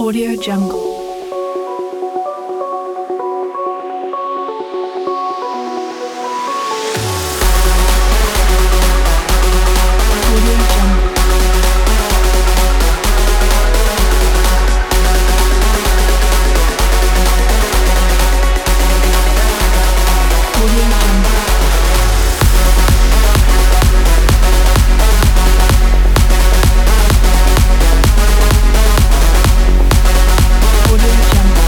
Audio Jungle. Audio Jungle. Audio Jungle. Audio Jungle.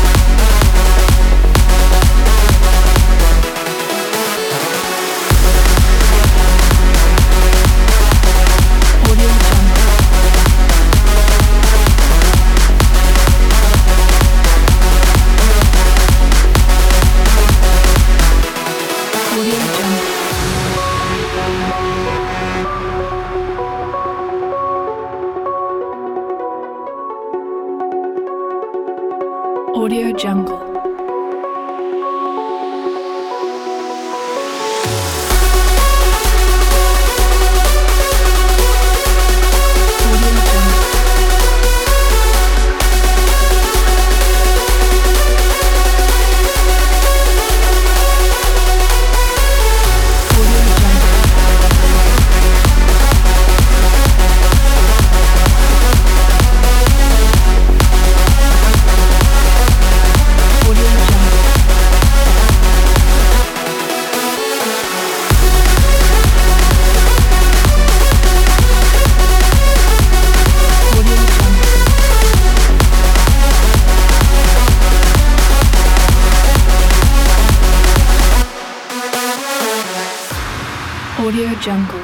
Audio Jungle. Audio Jungle. Audio Jungle. Audio Jungle. Audio Jungle. Audio Jungle. Audio Jungle. Audio Jungle.